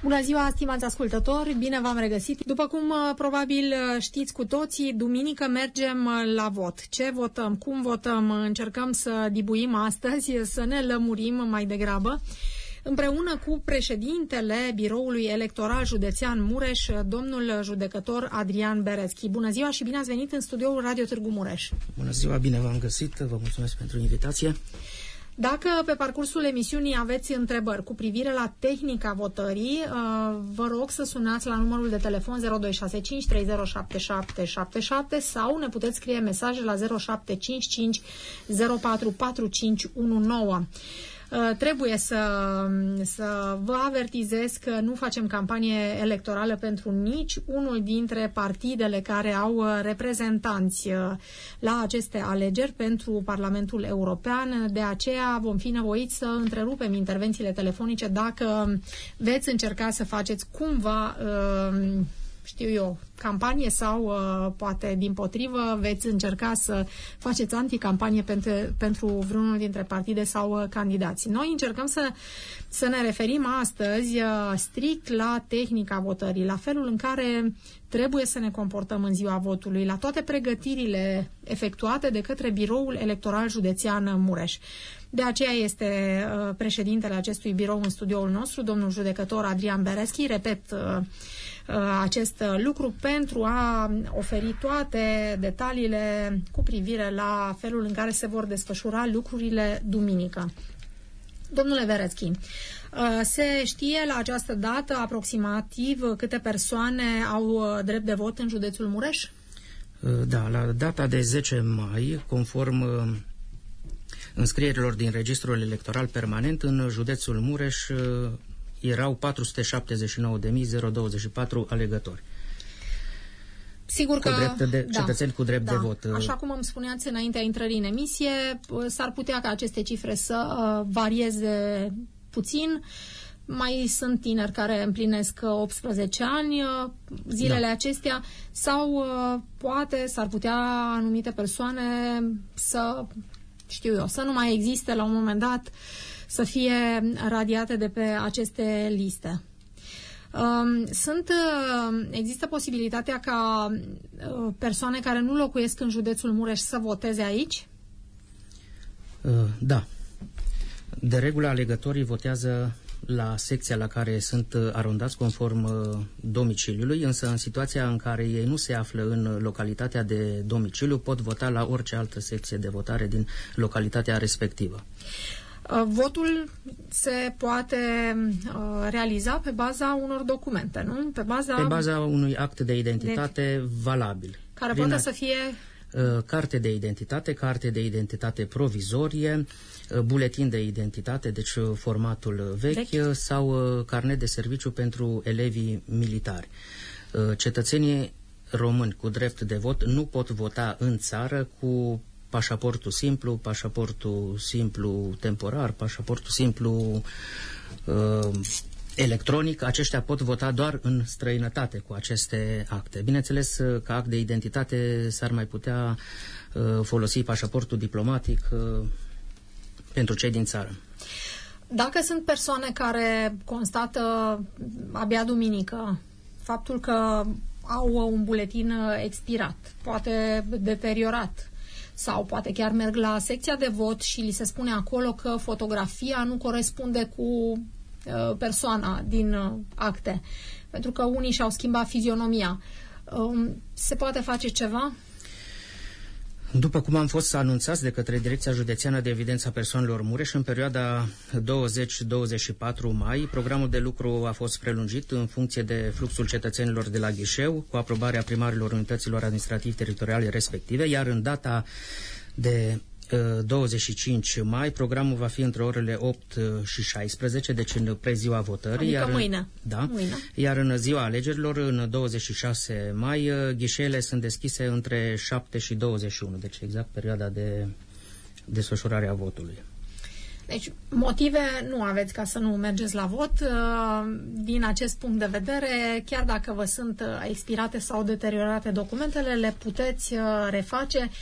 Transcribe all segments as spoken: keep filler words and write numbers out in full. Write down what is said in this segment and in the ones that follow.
Bună ziua, stimați ascultători, bine v-am regăsit. După cum probabil știți cu toții, duminică mergem la vot. Ce votăm, cum votăm, încercăm să dibuim astăzi, să ne lămurim mai degrabă. Împreună cu președintele Biroului Electoral Județean Mureș, domnul judecător Adrian Bereschi. Bună ziua și bine ați venit în studioul Radio Târgu Mureș. Bună ziua, bine v-am găsit, vă mulțumesc pentru invitație. Dacă pe parcursul emisiunii aveți întrebări cu privire la tehnica votării, vă rog să sunați la numărul de telefon zero doi șase cinci trei zero șapte șapte șapte șapte sau ne puteți scrie mesaje la zero șapte cinci cinci zero patru patru cinci unu nouă. Trebuie să, să vă avertizez că nu facem campanie electorală pentru nici unul dintre partidele care au reprezentanți la aceste alegeri pentru Parlamentul European. De aceea vom fi nevoiți să întrerupem intervențiile telefonice dacă veți încerca să faceți cumva, știu eu, campanie sau uh, poate dimpotrivă veți încerca să faceți anticampanie pentru, pentru vreunul dintre partide sau uh, candidați. Noi încercăm să, să ne referim astăzi uh, strict la tehnica votării, la felul în care trebuie să ne comportăm în ziua votului, la toate pregătirile efectuate de către Biroul Electoral Județean Mureș. De aceea este uh, președintele acestui birou în studioul nostru, domnul judecător Adrian Bereschi. Repet uh, uh, acest lucru pentru a oferi toate detaliile cu privire la felul în care se vor desfășura lucrurile duminică. Domnule Bereschi, se știe la această dată aproximativ câte persoane au drept de vot în județul Mureș? Da, la data de zece mai, conform înscrierilor din Registrul Electoral Permanent, în județul Mureș erau patru sute șaptezeci și nouă de mii douăzeci și patru alegători. Sigur că, cu drept de, da, cetățeni cu drept da. de vot. Așa cum îmi spuneați înaintea intrării în emisie, s-ar putea ca aceste cifre să uh, varieze puțin. Mai sunt tineri care împlinesc optsprezece ani uh, zilele da. acestea sau uh, poate s-ar putea anumite persoane să, știu eu, să nu mai existe la un moment dat, să fie radiate de pe aceste liste. Sunt, există posibilitatea ca persoane care nu locuiesc în județul Mureș să voteze aici? Da. De regulă, alegătorii votează la secția la care sunt arondați conform domiciliului, însă în situația în care ei nu se află în localitatea de domiciliu, pot vota la orice altă secție de votare din localitatea respectivă. Votul se poate uh, realiza pe baza unor documente, nu? Pe baza, pe baza unui act de identitate de... valabil. Care poate a... să fie... Uh, carte de identitate, carte de identitate provizorie, uh, buletin de identitate, deci uh, formatul vechi, vechi. sau uh, carnet de serviciu pentru elevii militari. Uh, cetățenii români cu drept de vot nu pot vota în țară cu pașaportul simplu, pașaportul simplu temporar, pașaportul simplu uh, electronic. Aceștia pot vota doar în străinătate cu aceste acte. Bineînțeles, ca act de identitate s-ar mai putea uh, folosi pașaportul diplomatic uh, pentru cei din țară. Dacă sunt persoane care constată abia duminică faptul că au un buletin expirat, poate deteriorat, sau poate chiar merg la secția de vot și li se spune acolo că fotografia nu corespunde cu uh, persoana din uh, acte, pentru că unii și-au schimbat fizionomia. Uh, se poate face ceva? După cum am fost anunțați de către Direcția Județeană de Evidență a Persoanelor Mureș, în perioada douăzeci douăzeci și patru mai, programul de lucru a fost prelungit în funcție de fluxul cetățenilor de la ghișeu, cu aprobarea primarilor unităților administrativ-teritoriale respective, iar în data de douăzeci și cinci mai, programul va fi între orele opt și șaisprezece, deci în preziua votării. Adică iar, mâine. Da, mâine. Iar în ziua alegerilor, în douăzeci și șase mai, ghișeele sunt deschise între șapte și douăzeci și unu, deci exact perioada de desfășurare a votului. Deci, motive nu aveți ca să nu mergeți la vot. Din acest punct de vedere, chiar dacă vă sunt expirate sau deteriorate documentele, le puteți reface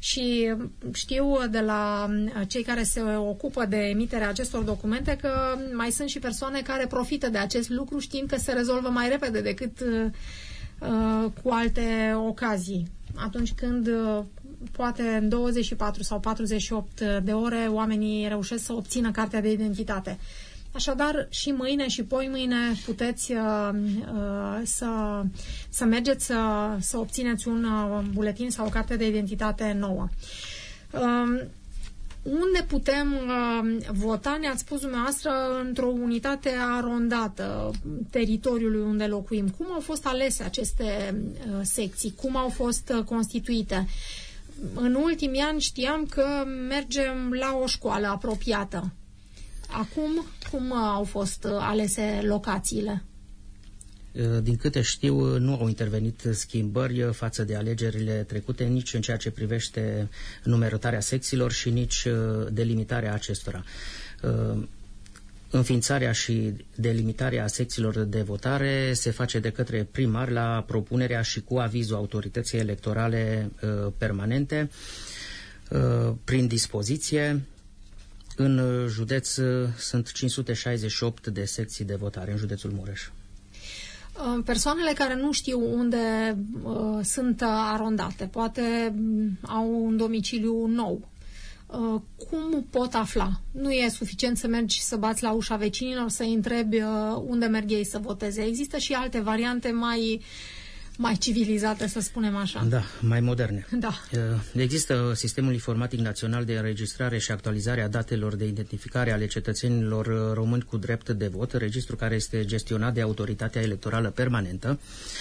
Și știu de la cei care se ocupă de emiterea acestor documente că mai sunt și persoane care profită de acest lucru știind că se rezolvă mai repede decât uh, cu alte ocazii. Atunci când uh, poate în douăzeci și patru sau patruzeci și opt de ore oamenii reușesc să obțină cartea de identitate. Așadar, și mâine și poimâine puteți uh, uh, să, să mergeți să, să obțineți un uh, buletin sau o carte de identitate nouă. Uh, unde putem uh, vota, ne-ați spus dumneavoastră, într-o unitate arondată teritoriului unde locuim. Cum au fost alese aceste uh, secții? Cum au fost uh, constituite? În ultimii ani știam că mergem la o școală apropiată. Acum, cum au fost alese locațiile? Din câte știu, nu au intervenit schimbări față de alegerile trecute, nici în ceea ce privește numerotarea secțiilor și nici delimitarea acestora. Înființarea și delimitarea secțiilor de votare se face de către primar la propunerea și cu avizul autorității electorale permanente prin dispoziție. În județ sunt cinci sute șaizeci și opt de secții de votare în județul Mureș. Persoanele care nu știu unde uh, sunt arondate, poate au un domiciliu nou. Uh, cum pot afla? Nu e suficient să mergi să bați la ușa vecinilor, să-i întrebi uh, unde merg ei să voteze. Există și alte variante mai mai civilizate, să spunem așa. Da, mai moderne. Da. Există Sistemul Informatic Național de Înregistrare și Actualizare a Datelor de Identificare ale Cetățenilor Români cu drept de vot, registru care este gestionat de Autoritatea Electorală Permanentă.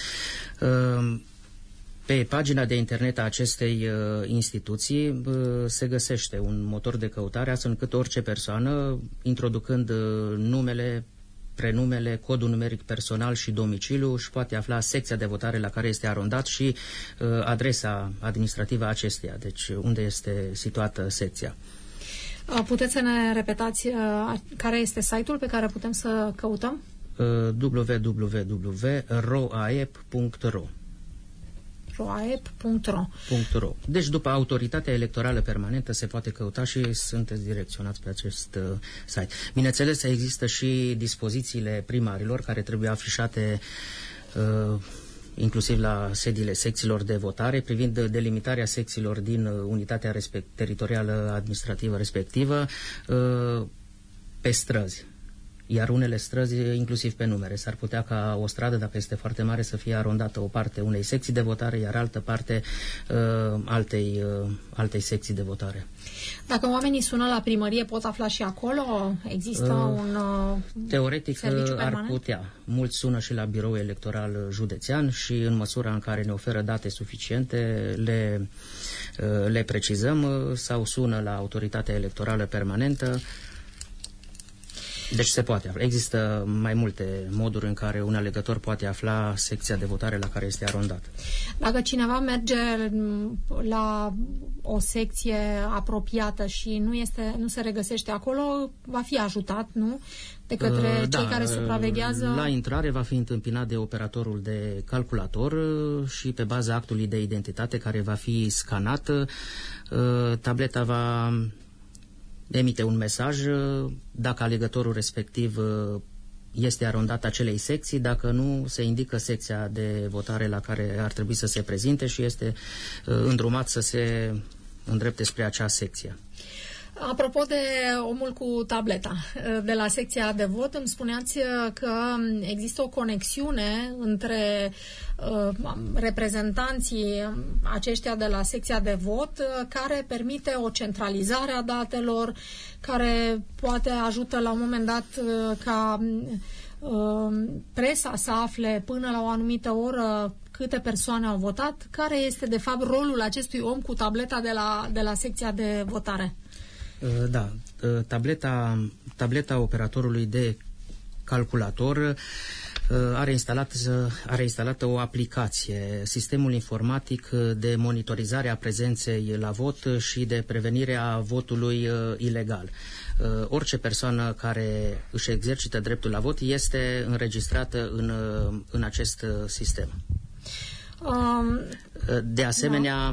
Pe pagina de internet a acestei instituții se găsește un motor de căutare astfel încât orice persoană, introducând numele, prenumele, codul numeric personal și domiciliu, își poate afla secția de votare la care este arondat și uh, adresa administrativă a acesteia, deci unde este situată secția. Puteți să ne repetați uh, care este site-ul pe care putem să căutăm? Uh, w w w punct roaep punct ro roaep punct ro. Deci după Autoritatea Electorală Permanentă se poate căuta și sunteți direcționați pe acest uh, site. Bineînțeles, există și dispozițiile primarilor care trebuie afișate uh, inclusiv la sediile secțiilor de votare privind delimitarea secțiilor din uh, unitatea respect, teritorială administrativă respectivă uh, pe străzi. Iar unele străzi, inclusiv pe numere. S-ar putea ca o stradă, dacă este foarte mare, să fie arondată o parte unei secții de votare, iar altă parte uh, altei, uh, altei secții de votare. Dacă oamenii sună la primărie, pot afla și acolo? Există uh, un uh, Teoretic serviciu ar permanent? putea. Mulți sună și la biroul electoral județean și în măsura în care ne oferă date suficiente, le, uh, le precizăm uh, sau sună la Autoritatea Electorală Permanentă. Deci se poate. Există mai multe moduri în care un alegător poate afla secția de votare la care este arondat. Dacă cineva merge la o secție apropiată și nu, este, nu se regăsește acolo, va fi ajutat, nu? De către uh, cei da, care supraveghează? La intrare va fi întâmpinat de operatorul de calculator și pe baza actului de identitate care va fi scanat, tableta va emite un mesaj dacă alegătorul respectiv este arondat acelei secții, dacă nu, se indică secția de votare la care ar trebui să se prezinte și este îndrumat să se îndrepte spre acea secție. Apropo de omul cu tableta, de la secția de vot, îmi spuneați că există o conexiune între uh, reprezentanții aceștia de la secția de vot uh, care permite o centralizare a datelor, care poate ajută la un moment dat uh, ca uh, presa să afle până la o anumită oră câte persoane au votat. Care este de fapt rolul acestui om cu tableta de la, de la secția de votare? Da, tableta, tableta operatorului de calculator are, instalat, are instalată o aplicație, sistemul informatic de monitorizare a prezenței la vot și de prevenire a votului ilegal. Orice persoană care își exercită dreptul la vot este înregistrată în, în acest sistem. Um, de asemenea, da.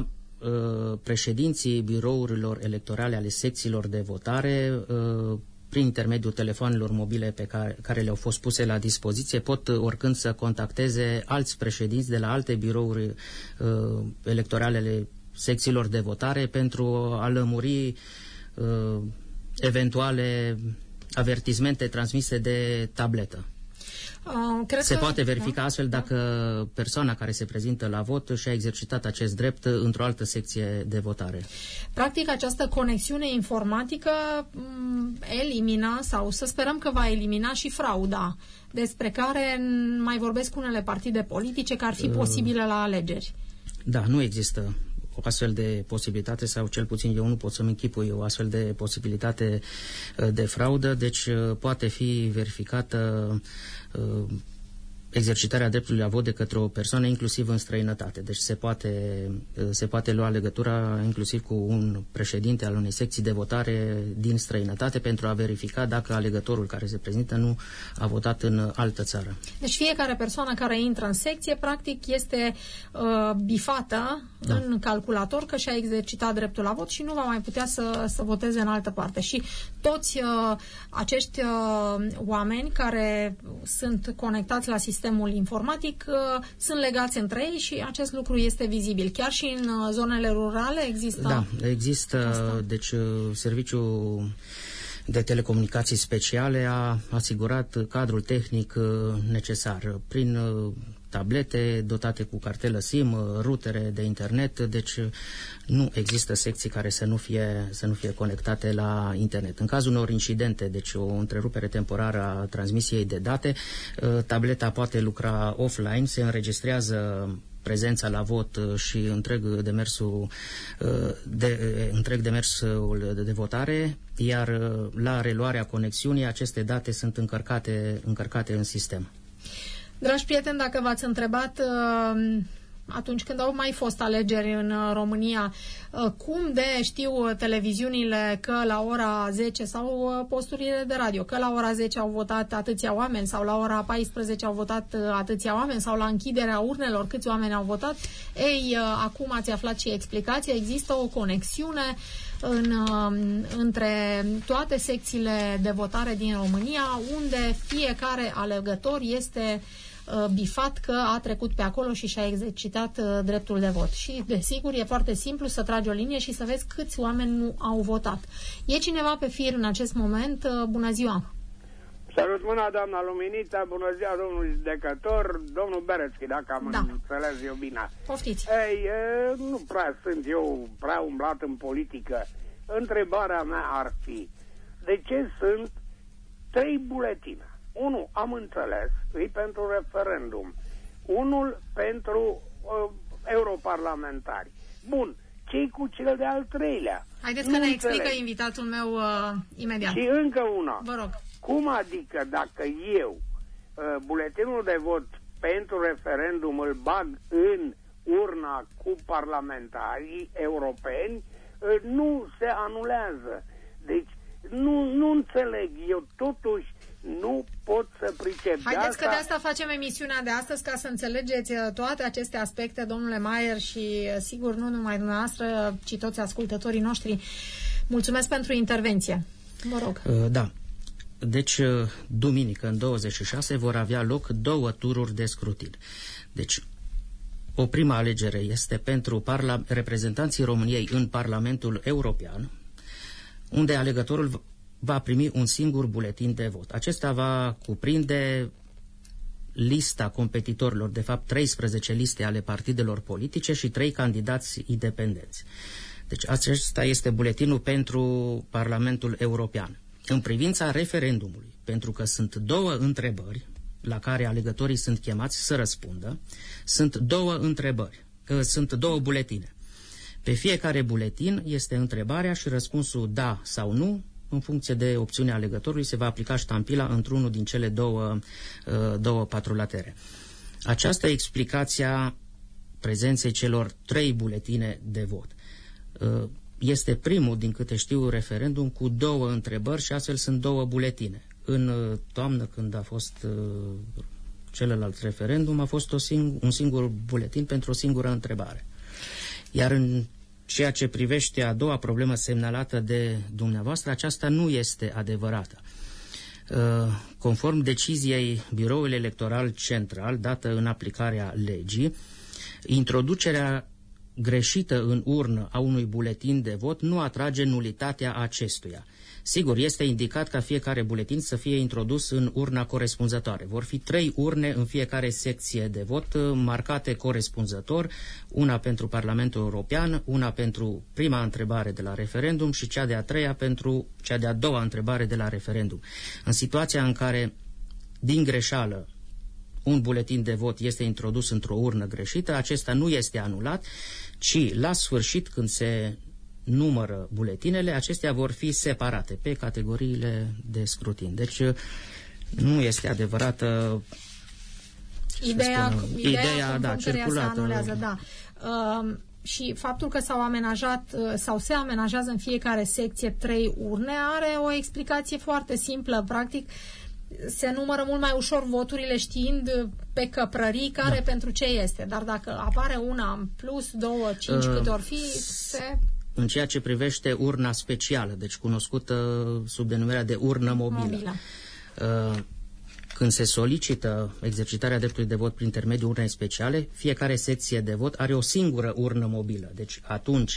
președinții birourilor electorale ale secțiilor de votare, prin intermediul telefonelor mobile pe care, care le-au fost puse la dispoziție, pot oricând să contacteze alți președinți de la alte birouri uh, electorale ale secțiilor de votare pentru a lămuri uh, eventuale avertismente transmise de tabletă. Uh, cred se că, poate verifica da, astfel dacă da. persoana care se prezintă la vot și-a exercitat acest drept într-o altă secție de votare. Practic, această conexiune informatică elimina, sau să sperăm că va elimina și frauda, despre care mai vorbesc unele partide politice că ar fi posibile la alegeri. Da, nu există o astfel de posibilitate, sau cel puțin eu nu pot să-mi închipui o astfel de posibilitate de fraudă, deci poate fi verificată uh, exercitarea dreptului la vot de către o persoană, inclusiv în străinătate. Deci se poate, se poate lua legătura inclusiv cu un președinte al unei secții de votare din străinătate pentru a verifica dacă alegătorul care se prezintă nu a votat în altă țară. Deci fiecare persoană care intră în secție, practic, este uh, bifată da. în calculator că și-a exercitat dreptul la vot și nu va mai putea să, să voteze în altă parte. Și toți uh, acești uh, oameni care sunt conectați la sistem sistemul informatic uh, sunt legați între ei și acest lucru este vizibil. Chiar și în uh, zonele rurale există... Da, există, asta. Deci uh, serviciul de telecomunicații speciale a asigurat cadrul tehnic uh, necesar prin uh, tablete dotate cu cartelă SIM, rutere de internet, deci nu există secții care să nu fie, să nu fie conectate la internet. În cazul unor incidente, deci o întrerupere temporară a transmisiei de date, tableta poate lucra offline, se înregistrează prezența la vot și întreg demersul de, întreg demersul de votare, iar la reluarea conexiunii aceste date sunt încărcate, încărcate în sistem. Dragi prieteni, dacă v-ați întrebat atunci când au mai fost alegeri în România, cum de știu televiziunile că la ora zece sau posturile de radio, că la ora zece au votat atâția oameni sau la ora paisprezece au votat atâția oameni sau la închiderea urnelor câți oameni au votat, ei, acum ați aflat și explicația, există o conexiune în, între toate secțiile de votare din România, unde fiecare alegător este bifat că a trecut pe acolo și și-a exercitat uh, dreptul de vot. Și, desigur, e foarte simplu să tragi o linie și să vezi câți oameni nu au votat. E cineva pe fir în acest moment? Uh, bună ziua! Salut mâna, doamna Luminița, bună ziua, domnul judecător, domnul Berețchi, dacă am da. înțeles eu bine. Poftiți! Ei, nu prea sunt eu prea umblat în politică. Întrebarea mea ar fi, de ce sunt trei buletine? Unul, am înțeles, e pentru referendum. Unul pentru uh, europarlamentari. Bun, ce-i cu cel de al treilea? Haideți că ne explică invitatul meu uh, imediat. Și încă una. Vă rog. Cum adică dacă eu uh, buletinul de vot pentru referendum îl bag în urna cu parlamentarii europeni, uh, nu se anulează. Deci nu, nu înțeleg. Eu totuși nu pot să pricep. Haideți că de asta facem emisiunea de astăzi, ca să înțelegeți toate aceste aspecte, domnule Maier, și sigur nu numai dumneavoastră, ci toți ascultătorii noștri. Mulțumesc pentru intervenție. Vă rog. Da. Deci, duminică, în douăzeci și șase, vor avea loc două tururi de scrutin. Deci, o prima alegere este pentru parla- reprezentanții României în Parlamentul European, unde alegătorul va primi un singur buletin de vot. Acesta va cuprinde lista competitorilor, de fapt treisprezece liste ale partidelor politice și trei candidați independenți. Deci acesta este buletinul pentru Parlamentul European. În privința referendumului, pentru că sunt două întrebări la care alegătorii sunt chemați să răspundă, sunt două întrebări, sunt două buletine. Pe fiecare buletin este întrebarea și răspunsul da sau nu. În funcție de opțiunea alegătorului se va aplica ștampila într-unul din cele două, două patrulatere. Aceasta e explicația prezenței celor trei buletine de vot. Este primul, din câte știu, referendum cu două întrebări și astfel sunt două buletine. În toamnă, când a fost celălalt referendum, a fost o sing- un singur buletin pentru o singură întrebare. Iar în ceea ce privește a doua problemă semnalată de dumneavoastră, aceasta nu este adevărată. Conform deciziei Biroului Electoral Central, dată în aplicarea legii, introducerea greșită în urnă a unui buletin de vot nu atrage nulitatea acestuia. Sigur, este indicat ca fiecare buletin să fie introdus în urna corespunzătoare. Vor fi trei urne în fiecare secție de vot, marcate corespunzător, una pentru Parlamentul European, una pentru prima întrebare de la referendum și cea de-a treia pentru cea de-a doua întrebare de la referendum. În situația în care, din greșeală, un buletin de vot este introdus într-o urnă greșită, acesta nu este anulat, ci la sfârșit, când se numără buletinele, acestea vor fi separate pe categoriile de scrutin. Deci nu este adevărată ideea, spunem, ideea, ideea da, circulată. Anulează, da. Uh, și faptul că s-au amenajat uh, sau se amenajează în fiecare secție trei urne are o explicație foarte simplă. Practic, se numără mult mai ușor voturile știind pe căprării care da. pentru ce este. Dar dacă apare una în plus, două, cinci, uh, câte ori fi, se... În ceea ce privește urna specială, deci cunoscută sub denumirea de urnă mobilă. mobilă. Când se solicită exercitarea dreptului de vot prin intermediul urnei speciale, fiecare secție de vot are o singură urnă mobilă. Deci atunci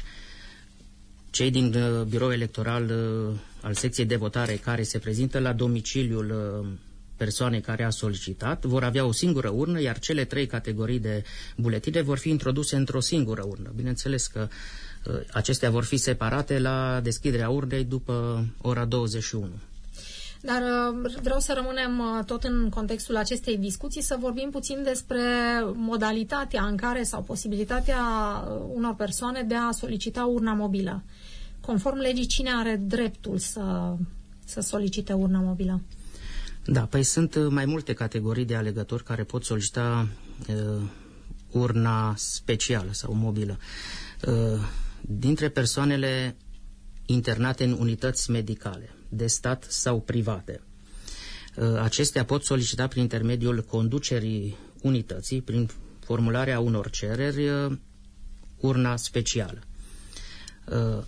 cei din biroul electoral al secției de votare care se prezintă la domiciliul persoanei care a solicitat vor avea o singură urnă, iar cele trei categorii de buletine vor fi introduse într-o singură urnă. Bineînțeles că acestea vor fi separate la deschiderea urnei după ora douăzeci și unu. Dar vreau să rămânem tot în contextul acestei discuții, să vorbim puțin despre modalitatea în care sau posibilitatea unor persoane de a solicita urna mobilă. Conform legii, cine are dreptul să, să solicite urna mobilă? Da, păi sunt mai multe categorii de alegători care pot solicita uh, urna specială sau mobilă. Uh, dintre persoanele internate în unități medicale, de stat sau private, uh, acestea pot solicita prin intermediul conducerii unității, prin formularea unor cereri, uh, urna specială. Uh,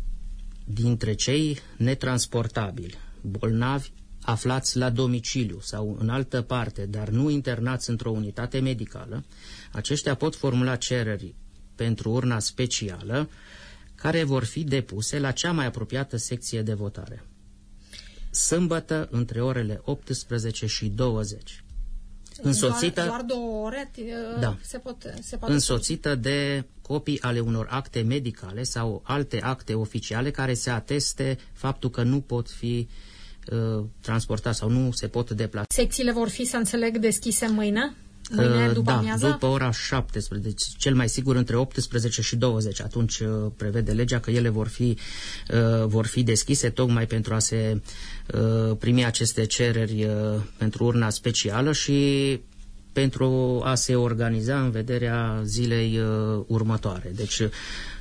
dintre cei netransportabili, bolnavi, aflați la domiciliu sau în altă parte, dar nu internați într-o unitate medicală, aceștia pot formula cereri pentru urna specială, care vor fi depuse la cea mai apropiată secție de votare, sâmbătă între orele optsprezece și douăzeci. Însoțită, doar, doar două ore da, se pot, se poate însoțită de copii ale unor acte medicale sau alte acte oficiale care se ateste faptul că nu pot fi uh, transportați sau nu se pot deplasa. Secțiile vor fi, să înțeleg, deschise mâine? Mâine după da, amiază? după ora șaptesprezece, deci cel mai sigur între optsprezece și douăzeci. Atunci uh, prevede legea că ele vor fi, uh, vor fi deschise tocmai pentru a se uh, primi aceste cereri uh, pentru urna specială și pentru a se organiza în vederea zilei uh, următoare. Deci uh,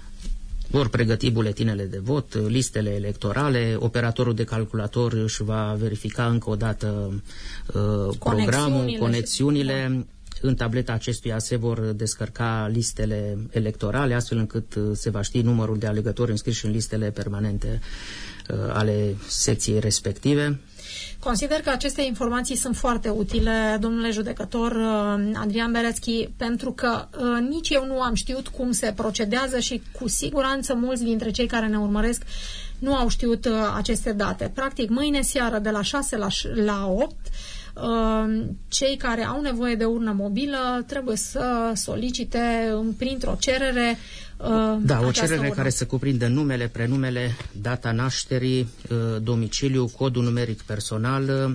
vor pregăti buletinele de vot, listele electorale, operatorul de calculator își va verifica încă o dată uh, programul, conexiunile. Da. În tableta acestuia se vor descărca listele electorale, astfel încât uh, se va ști numărul de alegători înscriși în listele permanente uh, ale secției respective. Consider că aceste informații sunt foarte utile, domnule judecător Adrian Berețchi, pentru că uh, nici eu nu am știut cum se procedează și cu siguranță mulți dintre cei care ne urmăresc nu au știut uh, aceste date. Practic, mâine seară de la șase la opt, uh, cei care au nevoie de urnă mobilă trebuie să solicite printr-o cerere Da, o cerere urmă. care să cuprindă numele, prenumele, data nașterii, domiciliu, codul numeric personal,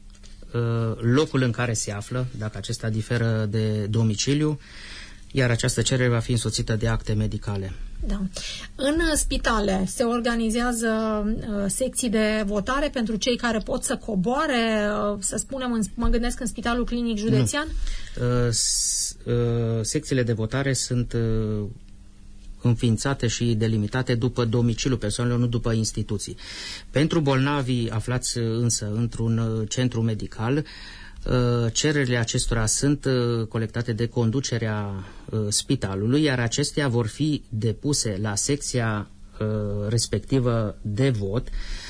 locul în care se află, dacă acesta diferă de domiciliu, iar această cerere va fi însoțită de acte medicale. Da. În spitale se organizează uh, secții de votare pentru cei care pot să coboare, uh, să spunem, în, mă gândesc în Spitalul Clinic Județean? Nu. Uh, s, uh, secțiile de votare sunt uh, înființate și delimitate după domiciliul persoanelor, nu după instituții. Pentru bolnavii aflați însă într-un centru medical, Cererile acestora sunt colectate de conducerea spitalului, iar acestea vor fi depuse la secția respectivă de vot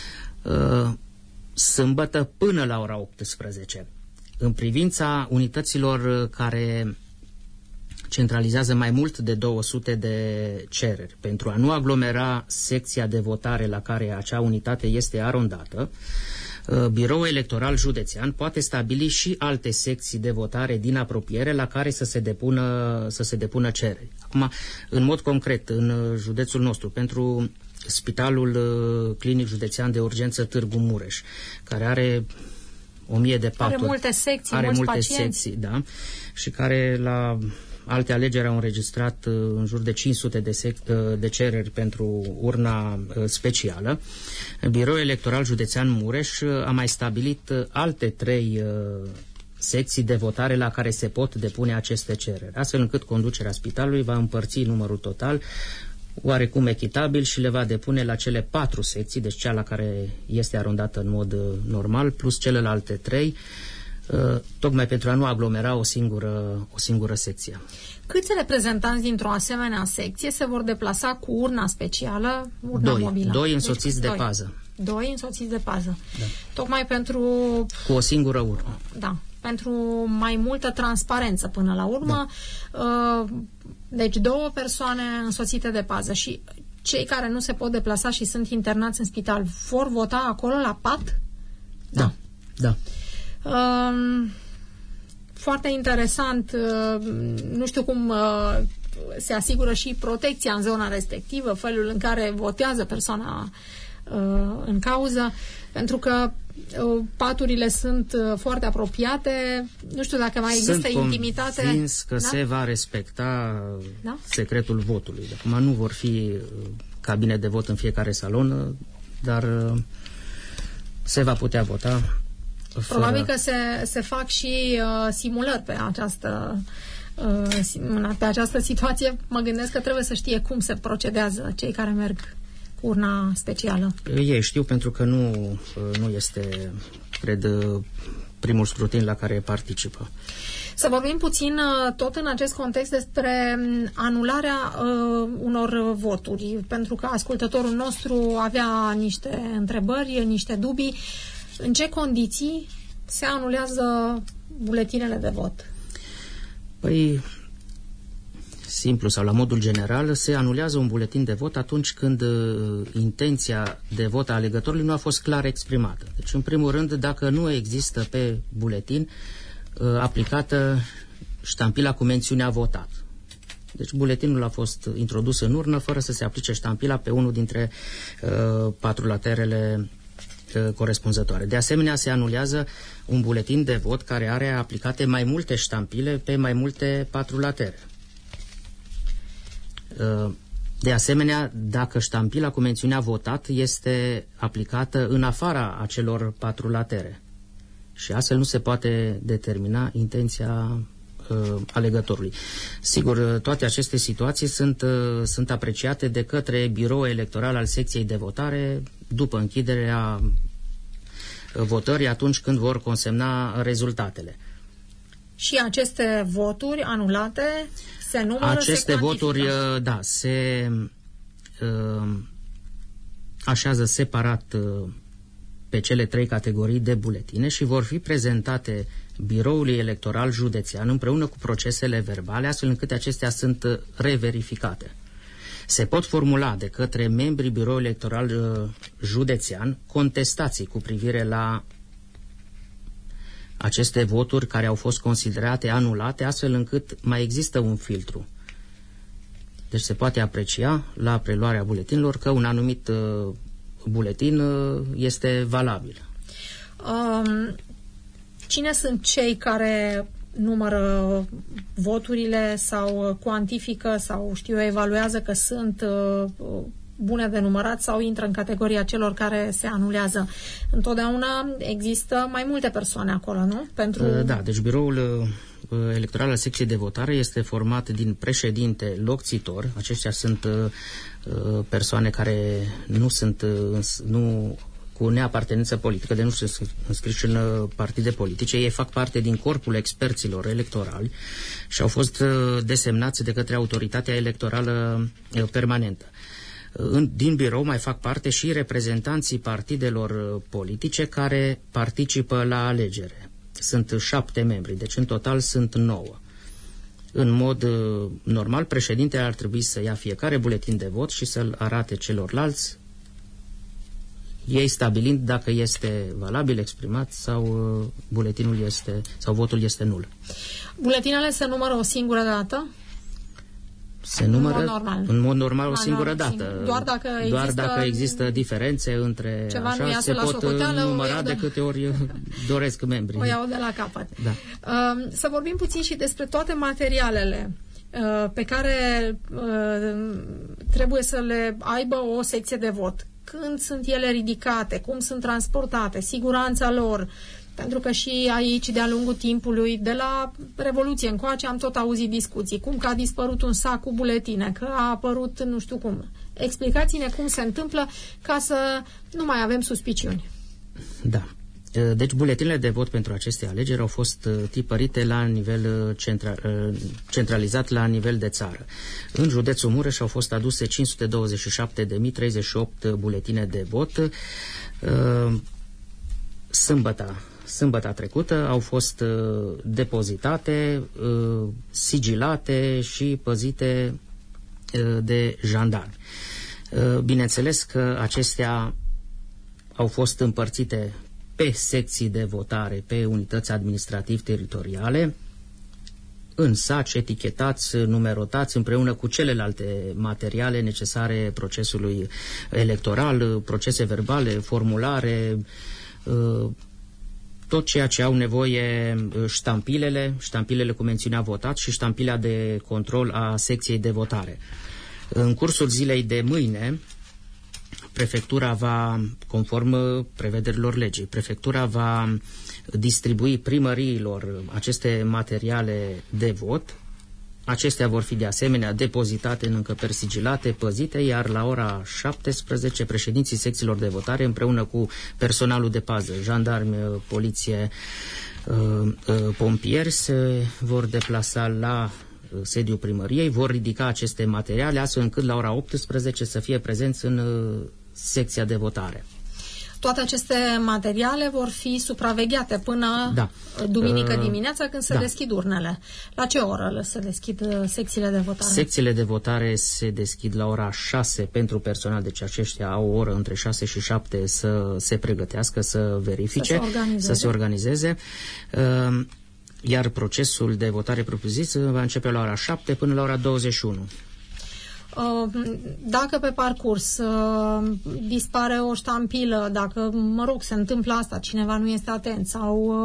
sâmbătă până la ora optsprezece. În privința unităților care centralizează mai mult de două sute de cereri, pentru a nu aglomera secția de votare la care acea unitate este arondată, Biroul Electoral Județean poate stabili și alte secții de votare din apropiere la care să se depună, să se depună cereri. Acum, în mod concret, în județul nostru, pentru Spitalul Clinic Județean de Urgență Târgu Mureș, care are o mie de paturi, are multe secții, are mulți multe pacienți. secții, da, și care la alte alegeri au înregistrat în jur de cinci sute de, sec- de cereri pentru urna specială. Biroul Electoral Județean Mureș a mai stabilit alte trei secții de votare la care se pot depune aceste cereri, astfel încât conducerea spitalului va împărți numărul total oarecum echitabil și le va depune la cele patru secții, deci cea la care este arondată în mod normal, plus celelalte trei, tocmai pentru a nu aglomera o singură, o singură secție. Câți reprezentanți dintr-o asemenea secție se vor deplasa cu urna specială, urna doi, mobilă? Doi însoțiți deci, de doi. pază. Doi însoțiți de pază. Da. Tocmai pentru... Cu o singură urnă. Da, pentru mai multă transparență până la urmă. Da. Deci două persoane însoțite de pază și cei care nu se pot deplasa și sunt internați în spital vor vota acolo la pat? Da, da. Um, foarte interesant, uh, nu știu cum uh, se asigură și protecția în zona respectivă, felul în care votează persoana uh, în cauză, pentru că uh, paturile sunt uh, foarte apropiate, nu știu dacă mai există sunt intimitate. Sunt convins că da? se va respecta da? secretul votului. Acum nu vor fi cabine de vot în fiecare salon, dar uh, se va putea vota. Probabil că se, se fac și uh, simulări pe această, uh, pe această situație. Mă gândesc că trebuie să știe cum se procedează cei care merg cu urna specială. Ei știu, pentru că nu, nu este, cred, primul scrutin la care participă. Să vorbim puțin tot în acest context despre anularea uh, unor voturi, pentru că ascultătorul nostru avea niște întrebări, niște dubii. În ce condiții se anulează buletinele de vot? Păi, simplu sau la modul general, se anulează un buletin de vot atunci când uh, intenția de vot a alegătorului nu a fost clar exprimată. Deci, în primul rând, dacă nu există pe buletin uh, aplicată ștampila cu mențiunea votat. Deci buletinul a fost introdus în urnă fără să se aplice ștampila pe unul dintre uh, patru laterele corespunzătoare. De asemenea, se anulează un buletin de vot care are aplicate mai multe ștampile pe mai multe patru latere. De asemenea, dacă ștampila cu mențiunea votat este aplicată în afara acelor patru latere și astfel nu se poate determina intenția uh, alegătorului. Sigur, toate aceste situații sunt, uh, sunt apreciate de către biroul electoral al secției de votare după închiderea votării, atunci când vor consemna rezultatele. Și aceste voturi anulate se numără, aceste se voturi, da, se uh, așează separat uh, pe cele trei categorii de buletine și vor fi prezentate biroului electoral județean împreună cu procesele verbale, astfel încât acestea sunt reverificate. Se pot formula de către membrii biroului electoral uh, județean contestații cu privire la aceste voturi care au fost considerate anulate, astfel încât mai există un filtru. Deci se poate aprecia la preluarea buletinilor că un anumit uh, buletin uh, este valabil. Um, cine sunt cei care numără voturile sau cuantifică sau știu eu, evaluează că sunt uh, bune de numărat sau intră în categoria celor care se anulează? Întotdeauna există mai multe persoane acolo, nu? Pentru... Da, deci biroul electoral al secției de votare este format din președinte locțitor. Aceștia sunt uh, persoane care nu sunt, uh, nu cu neapartenență politică, de nu sunt înscriși în partide politice. Ei fac parte din corpul experților electorali și au fost desemnați de către autoritatea electorală permanentă. Din birou mai fac parte și reprezentanții partidelor politice care participă la alegere. Sunt șapte membri, deci în total sunt nouă. În mod normal, președintele ar trebui să ia fiecare buletin de vot și să-l arate celorlalți, ei stabilind dacă este valabil, exprimat sau buletinul este, sau votul este nul. Buletinele se numără o singură dată? Se numără în mod normal, în mod normal o singură dată. Doar dacă există, Doar dacă există diferențe între ceva așa, nu iasă se la pot socoteală, număra de... de câte ori doresc membrii. O iau de la capăt. Da. Să vorbim puțin și despre toate materialele pe care trebuie să le aibă o secție de vot. Când sunt ele ridicate, cum sunt transportate, siguranța lor. Pentru că și aici, de-a lungul timpului, de la Revoluție încoace, am tot auzit discuții. Cum că a dispărut un sac cu buletine, că a apărut nu știu cum. Explicați-ne cum se întâmplă ca să nu mai avem suspiciuni. Da. Deci buletinele de vot pentru aceste alegeri au fost tipărite la nivel centra, centralizat la nivel de țară. În județul Mureș au fost aduse cinci sute douăzeci și șapte de mii treizeci și opt buletine de vot. Sâmbătă Sâmbăta trecută au fost depozitate, sigilate și păzite de jandarmi. Bineînțeles că acestea au fost împărțite pe secții de votare, pe unități administrativ-teritoriale, în saci, etichetați, numerotați, împreună cu celelalte materiale necesare procesului electoral, procese verbale, formulare, tot ceea ce au nevoie, ștampilele, ștampilele cu mențiunea votat și ștampila de control a secției de votare. În cursul zilei de mâine, prefectura va, conform prevederilor legii, prefectura va distribui primăriilor aceste materiale de vot. Acestea vor fi de asemenea depozitate în încăperi sigilate, păzite, iar la ora șaptesprezece președinții secțiilor de votare împreună cu personalul de pază, jandarmi, poliție, pompieri, se vor deplasa la sediul primăriei, vor ridica aceste materiale astfel încât la ora optsprezece să fie prezenți în secția de votare. Toate aceste materiale vor fi supravegheate până da. duminică dimineața când se da. deschid urnele. La ce oră se deschid secțiile de votare? Secțiile de votare se deschid la ora șase pentru personal, deci aceștia au o oră între șase și șapte să se pregătească, să verifice, să se organizeze. Să se organizeze. Iar procesul de votare propriu-zis va începe la ora șapte până la ora douăzeci și unu. Dacă pe parcurs dispare o ștampilă, dacă, mă rog, se întâmplă asta, cineva nu este atent sau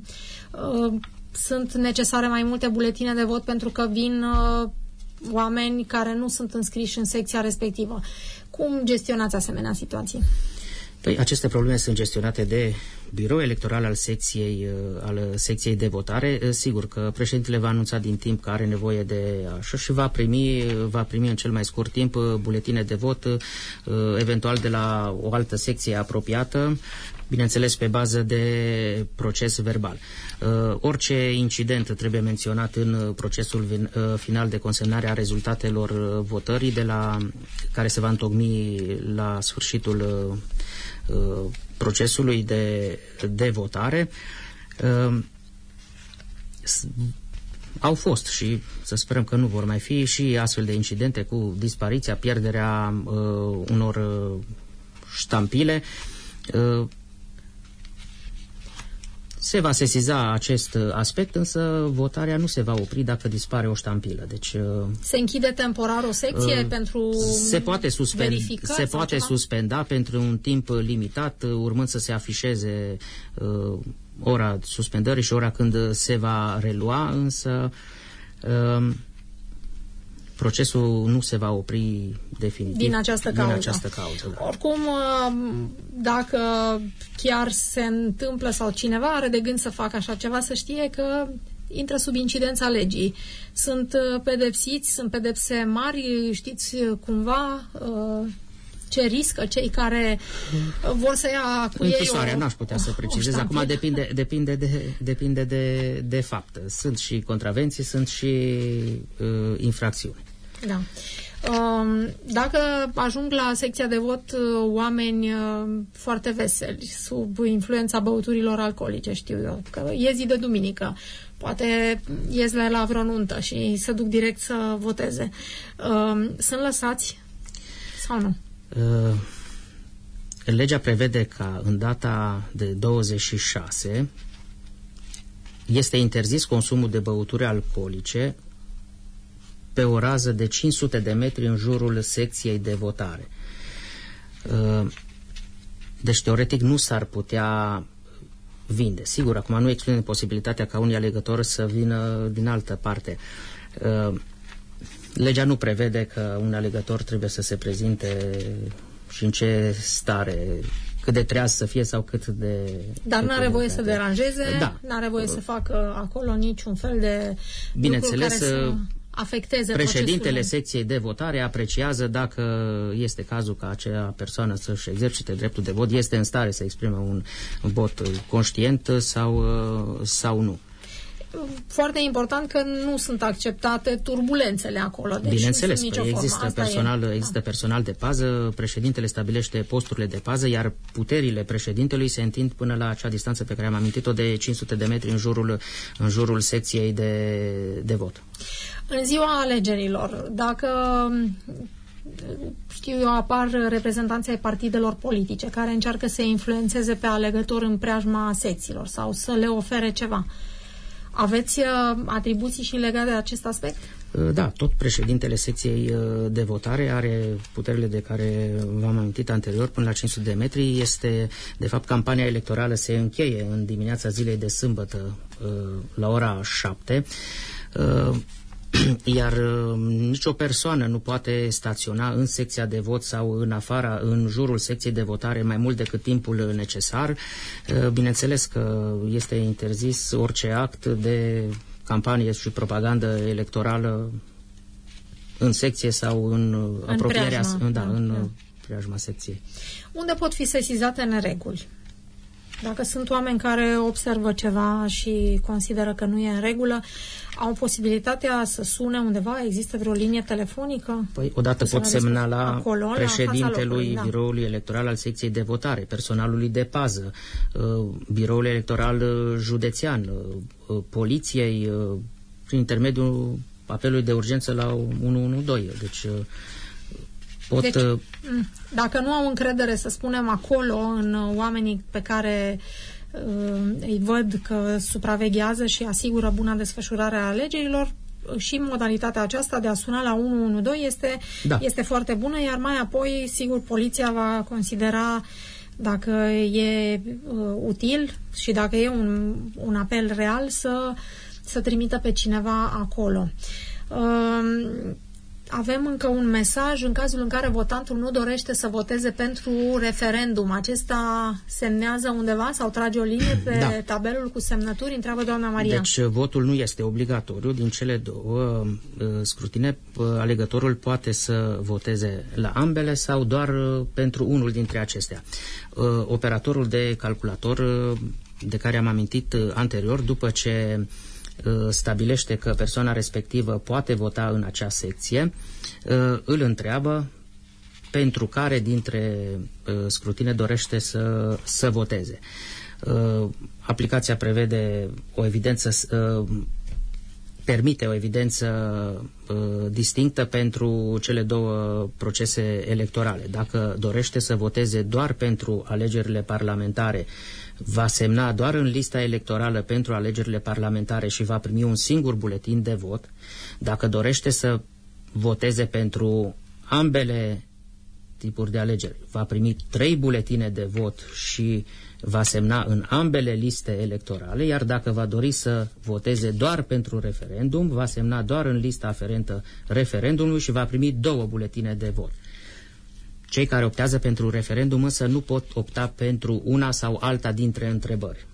sunt necesare mai multe buletine de vot pentru că vin oameni care nu sunt înscriși în secția respectivă, cum gestionați asemenea situații? Păi, aceste probleme sunt gestionate de birou electoral al secției, al secției de votare. Sigur că președintele va anunța din timp că are nevoie de așa și va primi, va primi în cel mai scurt timp buletine de vot, eventual de la o altă secție apropiată, bineînțeles pe bază de proces verbal. Orice incident trebuie menționat în procesul final de consemnare a rezultatelor votării, de la care se va întocmi la sfârșitul procesului de, de votare. Au fost și să sperăm că nu vor mai fi și astfel de incidente cu dispariția, pierderea uh, unor uh, ștampile. Uh, Se va sesiza acest aspect, însă votarea nu se va opri dacă dispare o ștampilă. Deci, se închide temporar o secție uh, pentru se poate suspend, se poate ceva? suspenda pentru un timp limitat, urmând să se afișeze uh, ora suspendării și ora când se va relua, însă uh, procesul nu se va opri definitiv din această cauză. Din această cauză da. Oricum, dacă chiar se întâmplă sau cineva are de gând să facă așa ceva, să știe că intră sub incidența legii. Sunt pedepsiți, sunt pedepse mari, știți cumva? ce riscă cei care vor să ia cu ei închisoarea, n-aș putea să precizez. Acum depinde, depinde, de, depinde de, de fapt. Sunt și contravenții, sunt și uh, infracțiuni. Da. Dacă ajung la secția de vot oameni foarte veseli, sub influența băuturilor alcoolice, știu eu, că e zi de duminică, poate ies la, la vreo nuntă și se duc direct să voteze, sunt lăsați sau nu? Legea prevede ca în data de douăzeci și șase este interzis consumul de băuturi alcoolice pe o rază de cinci sute de metri în jurul secției de votare. Deci, teoretic, nu s-ar putea vinde. Sigur, acum nu exclude posibilitatea ca unii alegători să vină din altă parte. Legea nu prevede că un alegător trebuie să se prezinte și în ce stare, cât de treaz să fie sau cât de... Dar nu are voie să deranjeze, da. Nu are voie să facă acolo niciun fel de Bineînțeles, lucruri care să afecteze președintele procesul. secției de votare apreciază dacă este cazul ca acea persoană să-și exercite dreptul de vot, este în stare să exprime un vot conștient sau, sau nu. Foarte important că nu sunt acceptate turbulențele acolo. Deci Bineînțeles, nu păi există, personal, e. există da. personal de pază, președintele stabilește posturile de pază, iar puterile președintelui se întind până la acea distanță pe care am amintit-o de cinci sute de metri în jurul, în jurul secției de, de vot. În ziua alegerilor, dacă știu eu, apar reprezentanții ai partidelor politice care încearcă să influențeze pe alegători în preajma secțiilor sau să le ofere ceva, aveți atribuții și legate de acest aspect? Da, tot președintele secției de votare are puterile de care v-am amintit anterior până la cinci sute de metri. Este, de fapt, campania electorală se încheie în dimineața zilei de sâmbătă la ora șapte. Iar uh, nicio persoană nu poate staționa în secția de vot sau în afara, în jurul secției de votare mai mult decât timpul necesar. Uh, bineînțeles că este interzis orice act de campanie și propagandă electorală în secție sau în, în apropierea, preajma, în, da, da, în da. preajma secției. Unde pot fi sesizate nereguli? Dacă sunt oameni care observă ceva și consideră că nu e în regulă, au posibilitatea să sune undeva? Există vreo linie telefonică? Păi, odată pot semnala acolo, președintelui da. biroului electoral al secției de votare, personalului de pază, biroul electoral județean, poliției, prin intermediul apelului de urgență la unu unu doi. Deci, pot... Deci, dacă nu au încredere, să spunem, acolo, în oamenii pe care îi văd că supraveghează și asigură buna desfășurare a alegerilor, și modalitatea aceasta de a suna la unu unu doi este, da. este foarte bună, iar mai apoi, sigur, poliția va considera dacă e uh, util și dacă e un, un apel real să, să trimită pe cineva acolo. Uh, Avem încă un mesaj în cazul în care votantul nu dorește să voteze pentru referendum. Acesta semnează undeva sau trage o linie pe da. tabelul cu semnături? Întreabă doamna Maria. Deci votul nu este obligatoriu. Din cele două uh, scrutine, uh, alegătorul poate să voteze la ambele sau doar uh, pentru unul dintre acestea. Uh, operatorul de calculator, uh, de care am amintit uh, anterior, după ce stabilește că persoana respectivă poate vota în acea secție, îl întreabă pentru care dintre scrutine dorește să, să voteze. Aplicația prevede o evidență, permite o evidență distinctă pentru cele două procese electorale. Dacă dorește să voteze doar pentru alegerile parlamentare, va semna doar în lista electorală pentru alegerile parlamentare și va primi un singur buletin de vot. Dacă dorește să voteze pentru ambele tipuri de alegeri, va primi trei buletine de vot și va semna în ambele liste electorale, iar dacă va dori să voteze doar pentru referendum, va semna doar în lista aferentă referendumului și va primi două buletine de vot. Cei care optează pentru referendum însă nu pot opta pentru una sau alta dintre întrebări.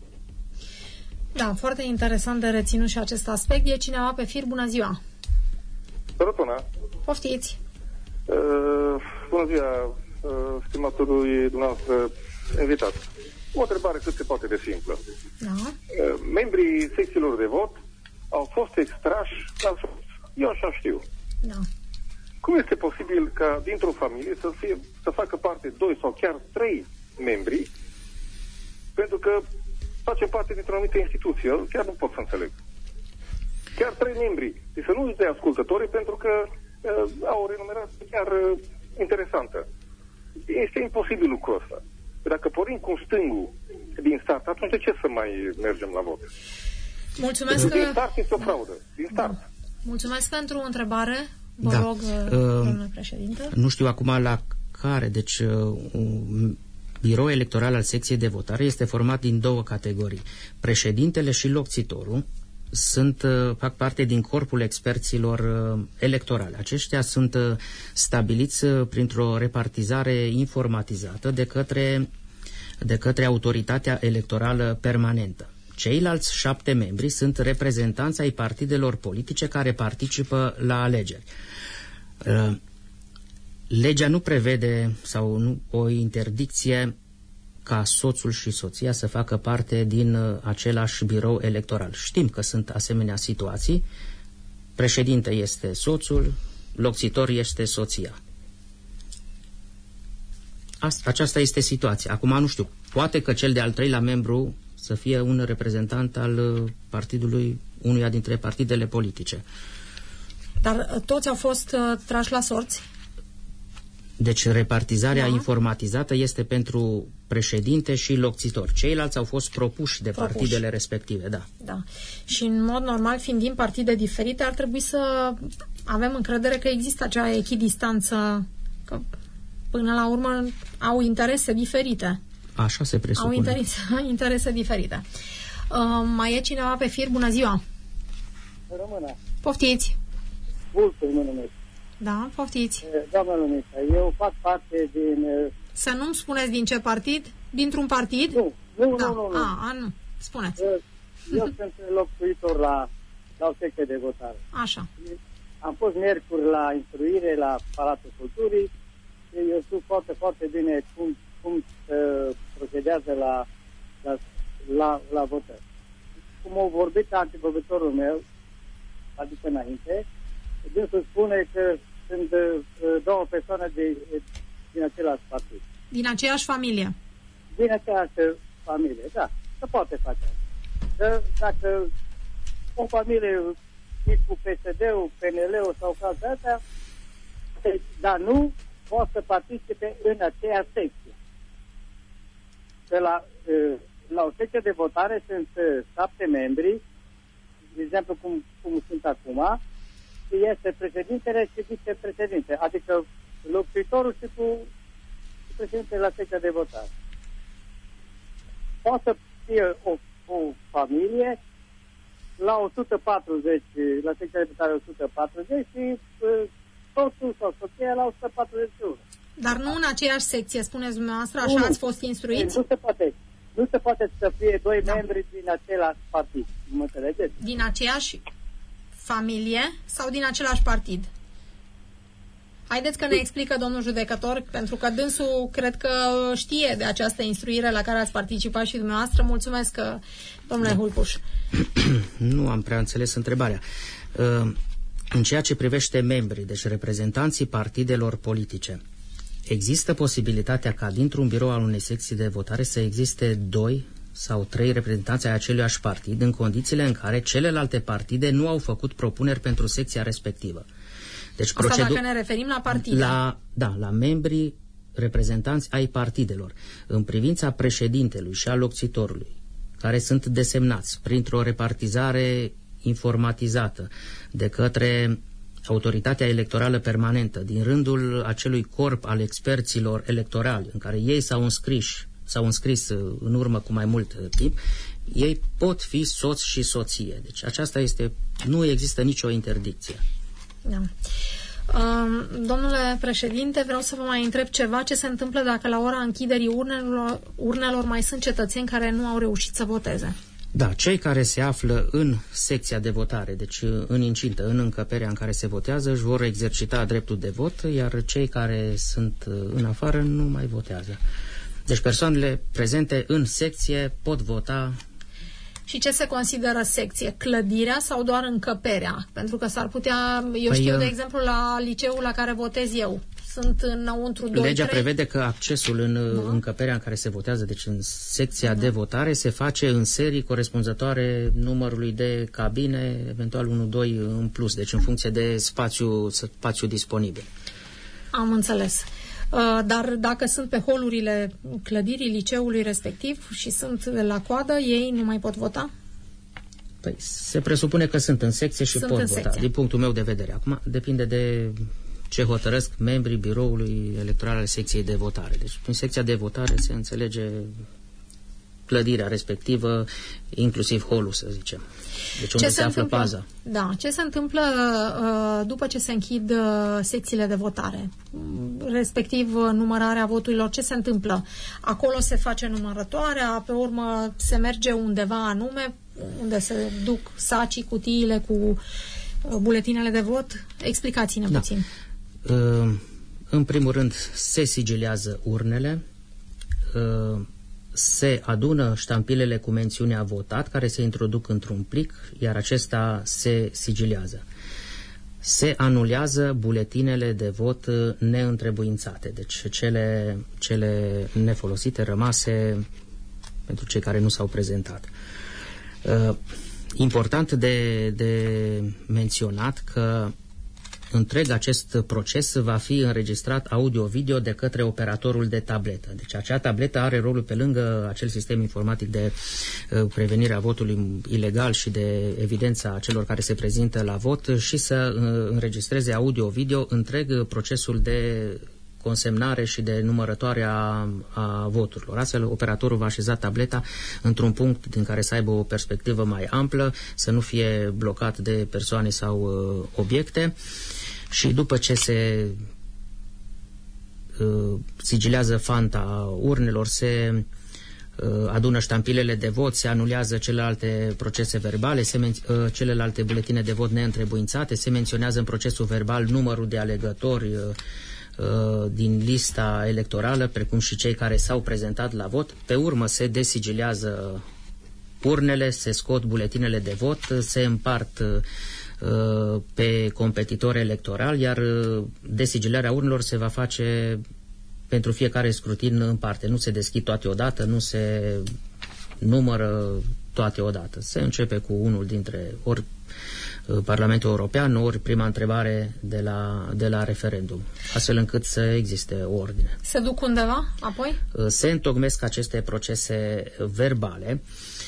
Da, foarte interesant de reținut și acest aspect. E cineva pe fir? Bună ziua! Bună! Poftiți! Uh, bună ziua! stimatului dumneavoastră invitat. O întrebare cât se poate de simplă. Da. Membrii secțiilor de vot au fost extrași la sorți. Eu așa știu. Da. Cum este posibil ca dintr-o familie să, fie, să facă parte doi sau chiar trei membri, pentru că facem parte dintr-o anumită instituție? Eu chiar nu pot să înțeleg. Chiar trei membri. Deci să nu-și dea ascultătorii, pentru că uh, au o renumerație chiar uh, interesantă. Este imposibil lucrul ăsta. Dacă pornim cu stângul din start, atunci de ce să mai mergem la vot? Mulțumesc că... Din start este o fraudă. Din start. Da. Mulțumesc pentru o întrebare. Vă da. rog, uh, domnule președinte. Nu știu acum la care, deci un birou electoral al secției de votare este format din două categorii. Președintele și locțitorul sunt, fac parte din corpul experților electorale. Aceștia sunt stabiliți printr-o repartizare informatizată de către, de către autoritatea electorală permanentă. Ceilalți șapte membri sunt reprezentanți ai partidelor politice care participă la alegeri. Legea nu prevede sau nu o interdicție ca soțul și soția să facă parte din același birou electoral. Știm că sunt asemenea situații. Președinte este soțul, locțitor este soția. Asta, aceasta este situația. Acum nu știu, poate că cel de-al treilea membru să fie un reprezentant al partidului, unuia dintre partidele politice. Dar toți au fost uh, trași la sorți? Deci repartizarea da. informatizată este pentru președinte și locțitor. Ceilalți au fost propuși de propuși. partidele respective, da. Da. Și în mod normal, fiind din partide diferite, ar trebui să avem încredere că există acea echidistanță, că până la urmă au interese diferite. Așa se presupune. Au interese, interese diferite. Uh, mai e cineva pe fir? Bună ziua! Rămână. Poftiți! Vultur mă numesc. Da, poftiți! Doamna Lumița, eu fac parte din... Să nu-mi spuneți din ce partid? Dintr-un partid? Nu, nu, da. nu, nu. nu. A, a, nu. Spuneți. Eu sunt locuitor la, la o secție de votare. Așa. Am fost miercuri la instruire la Palatul Culturii. Eu știu foarte, foarte bine cum, cum uh, procedează la, la, la, la votări. Cum a vorbit antivorbitorul meu, adică înainte, dânsul spune că sunt uh, două persoane de, din același partid. Din aceeași familie. Din aceeași familie, da. Se poate face asta. Că dacă o familie e cu P S D-ul, P N L-ul sau ca astea, dar nu poate să participe în aceeași secție. Că la, la o secție de votare sunt șapte membri, de exemplu cum, cum sunt acum, și este președintele și vicepreședinte, adică locțitorul și cu președintele la secția de votare. Poate să fie o, o familie la o sută patruzeci, la secția de votare o sută patruzeci și soțul sau soția la o sută patruzeci și unu. Dar nu în aceeași secție, spuneți dumneavoastră, așa nu, ați fost instruiți? Nu se poate. Nu se poate să fie doi da. membri din același partid. Mă înțelegeți? Din aceeași familie sau din același partid? Haideți că ne explică domnul judecător, pentru că dânsul cred că știe de această instruire la care ați participat și dumneavoastră. Mulțumesc, domnule Hulpuș. Nu am prea înțeles întrebarea. În ceea ce privește membrii, deci reprezentanții partidelor politice, există posibilitatea ca dintr-un birou al unei secții de votare să existe doi sau trei reprezentanți ai aceluiași partid, în condițiile în care celelalte partide nu au făcut propuneri pentru secția respectivă. Deci asta procedu- dacă ne referim la partide. La, da, la membrii reprezentanți ai partidelor. În privința președintelui și a locțitorului, care sunt desemnați printr-o repartizare informatizată de către autoritatea electorală permanentă, din rândul acelui corp al experților electorali, în care ei s-au înscris, s-au înscris în urmă cu mai mult timp, ei pot fi soț și soție. Deci aceasta este, nu există nicio interdicție. Da. Um, domnule președinte, vreau să vă mai întreb ceva. Ce se întâmplă dacă la ora închiderii urnelor, urnelor mai sunt cetățeni care nu au reușit să voteze? Da, cei care se află în secția de votare, deci în incintă, în încăperea în care se votează, își vor exercita dreptul de vot, iar cei care sunt în afară nu mai votează. Deci persoanele prezente în secție pot vota. Și ce se consideră secție? Clădirea sau doar încăperea? Pentru că s-ar putea, eu păi, știu, de exemplu, la liceul la care votez eu, sunt înăuntru doi, legea trei... prevede că accesul în da. încăperea în care se votează, deci în secția da. de votare, se face în serii corespunzătoare numărului de cabine, eventual unu doi în plus, deci în funcție de spațiu, spațiu disponibil. Am înțeles. Dar dacă sunt pe holurile clădirii liceului respectiv și sunt la coadă, ei nu mai pot vota? Păi se presupune că sunt în secție și sunt pot în vota, secție. din punctul meu de vedere. Acum depinde de ce hotărăsc membrii biroului electoral al secției de votare. Deci în secția de votare se înțelege clădirea respectivă, inclusiv holul, să zicem. Deci unde ce se, se află întâmplă, paza. Da, ce se întâmplă uh, după ce se închid uh, secțiile de votare? Respectiv uh, numărarea voturilor, ce se întâmplă? Acolo se face numărătoarea, pe urmă se merge undeva anume, unde se duc sacii, cutiile cu uh, buletinele de vot? Explicați-ne da. puțin. Uh, în primul rând se sigiliază urnele, uh, se adună ștampilele cu mențiunea votat, care se introduc într-un plic, iar acesta se sigiliază. Se anulează buletinele de vot neîntrebuințate, deci cele, cele nefolosite, rămase pentru cei care nu s-au prezentat. Important de, de menționat că întreg acest proces va fi înregistrat audio-video de către operatorul de tabletă. Deci acea tabletă are rolul, pe lângă acel sistem informatic de uh, prevenire a votului ilegal și de evidența celor care se prezintă la vot, și să uh, înregistreze audio-video întreg procesul de consemnare și de numărătoare a, a voturilor. Astfel, operatorul va așeza tableta într-un punct din care să aibă o perspectivă mai amplă, să nu fie blocat de persoane sau uh, obiecte. Și după ce se uh, sigilează fanta urnelor, se uh, adună ștampilele de vot, se anulează celelalte procese verbale, se men- uh, celelalte buletine de vot neîntrebuințate, se menționează în procesul verbal numărul de alegători uh, uh, din lista electorală, precum și cei care s-au prezentat la vot. Pe urmă se desigilează urnele, se scot buletinele de vot, se împart uh, pe competitor electoral, iar desigilarea urnelor se va face pentru fiecare scrutin în parte. Nu se deschid toate odată, nu se numără toate odată. Se începe cu unul dintre ori Parlamentul European, ori prima întrebare de la, de la referendum, astfel încât să existe o ordine. Se duc undeva apoi? Se întocmesc aceste procese verbale.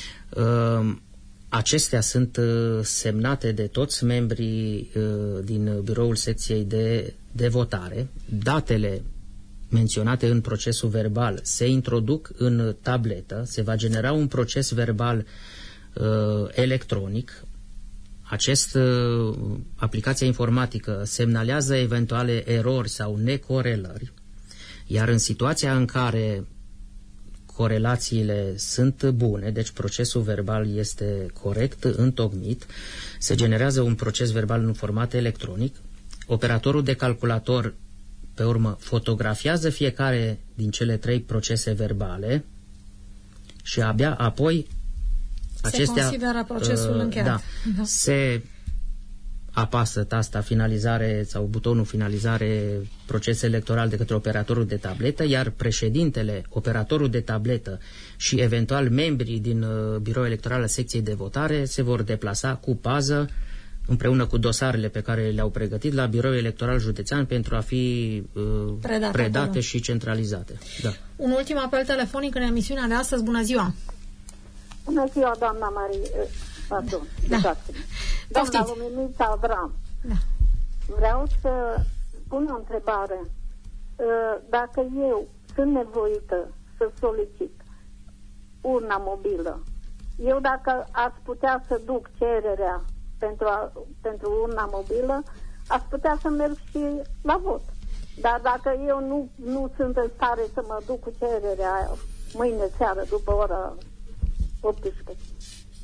Acestea sunt semnate de toți membrii din biroul secției de, de votare. Datele menționate în procesul verbal se introduc în tabletă, se va genera un proces verbal uh, electronic. Acest, uh, aplicația informatică semnalează eventuale erori sau necorelări, iar în situația în care corelațiile sunt bune, deci procesul verbal este corect, întocmit, se generează un proces verbal în format electronic. Operatorul de calculator, pe urmă, fotografiază fiecare din cele trei procese verbale și abia apoi se acestea... Se consideră procesul uh, încheiat. Da, da. Se apasă tasta finalizare sau butonul finalizare proces electoral de către operatorul de tabletă, iar președintele, operatorul de tabletă și eventual membrii din uh, biroul electoral al secției de votare se vor deplasa cu pază împreună cu dosarele pe care le-au pregătit la biroul electoral județean pentru a fi uh, predate, predate și centralizate. Da. Un ultim apel telefonic în emisiunea de astăzi. Bună ziua! Bună ziua, doamna Marie. Pardon, da. Doamna Luminița Avram. Da. Vreau să pun o întrebare. Dacă eu sunt nevoită să solicit urna mobilă, eu dacă ați putea să duc cererea pentru, a, pentru urna mobilă, ați putea să merg și la vot. Dar dacă eu nu, nu sunt în stare să mă duc cu cererea mâine seară după ora optsprezece,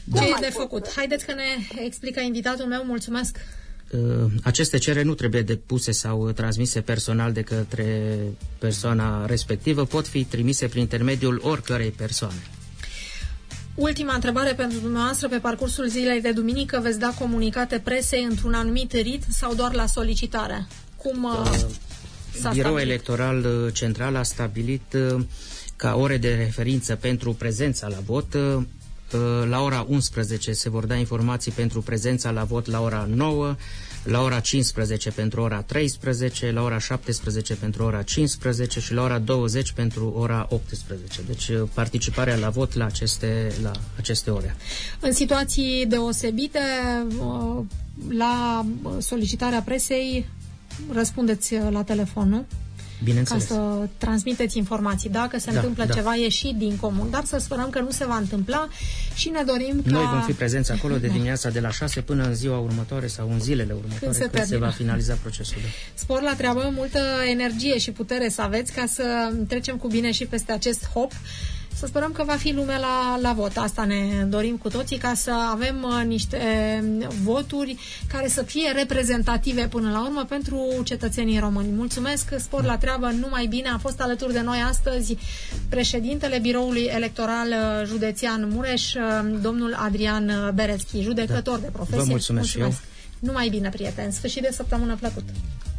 Ce e de făcut? Haideți că ne explică invitatul meu. Mulțumesc! Aceste cereri nu trebuie depuse sau transmise personal de către persoana respectivă, pot fi trimise prin intermediul oricărei persoane. Ultima întrebare pentru dumneavoastră. Pe parcursul zilei de duminică veți da comunicate presei într-un anumit ritm sau doar la solicitare? Cum uh, s-a Biroul stabilit? Electoral Central a stabilit uh, ca ore de referință pentru prezența la vot. Uh, la ora unsprezece se vor da informații pentru prezența la vot la ora nouă, la ora cincisprezece pentru ora treisprezece, la ora șaptesprezece pentru ora cincisprezece și la ora douăzeci pentru ora optsprezece. Deci participarea la vot la aceste, la aceste ore. În situații deosebite, la solicitarea presei, răspundeți la telefon, nu? Bineînțeles. Ca să transmiteți informații. Dacă se da, întâmplă da. ceva ieșit din comun, dar să sperăm că nu se va întâmpla și ne dorim ca... Noi vom fi prezenți acolo de dimineața de la șase până în ziua următoare sau în zilele următoare, când se, când se va finaliza procesul. Da. Spor la treabă, multă energie și putere să aveți ca să trecem cu bine și peste acest hop. Să sperăm că va fi lume la, la vot. Asta ne dorim cu toții, ca să avem uh, niște uh, voturi care să fie reprezentative până la urmă pentru cetățenii români. Mulțumesc, spor la treabă, numai bine. A fost alături de noi astăzi președintele Biroului Electoral Județean Mureș, uh, domnul Adrian Berețchi, judecător da. de profesie. Vă mulțumesc, mulțumesc și eu. Numai bine, prieteni. Sfârșit de săptămână plăcut.